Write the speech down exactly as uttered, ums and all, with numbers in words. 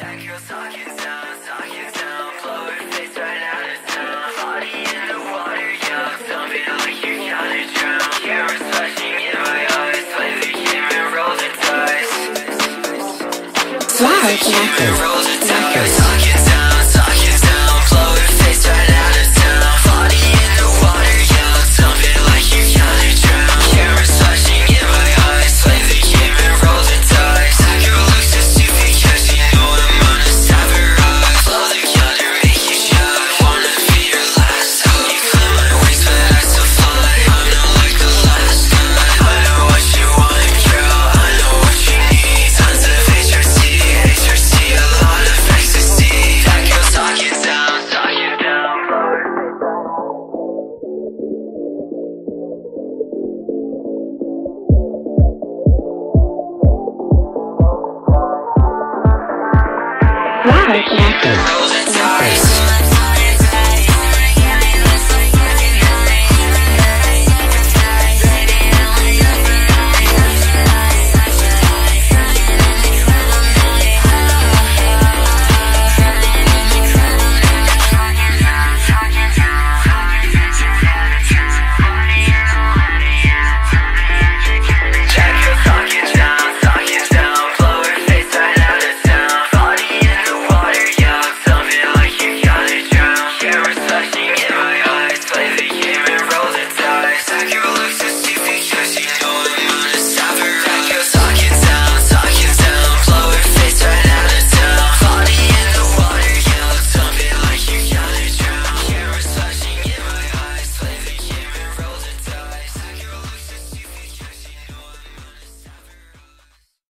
That girl's talking down, talking down, blow her face right out of town. Body in the water, young, something like you gotta drown. Cameras flashing in my eyes, play the game and roll the dice. Play the game and roll the dice. Talking down, talking down, blow her face right out of town. Body in the water, young, something like you gotta drown. Cameras flashing in my eyes, play the game and roll the dice. That girl looks so stupid cause you know I'm on a samurai. Blow the gun and make you shut. Wanna be your last hope. You clip my wings but I still fly. I'm not like the last time. I know what you want, girl, I know what you need. Tons of H R C, H R C, a lot of ecstasy. That girl's talking down, talking down, blow her Wow, Jack. roll the dice.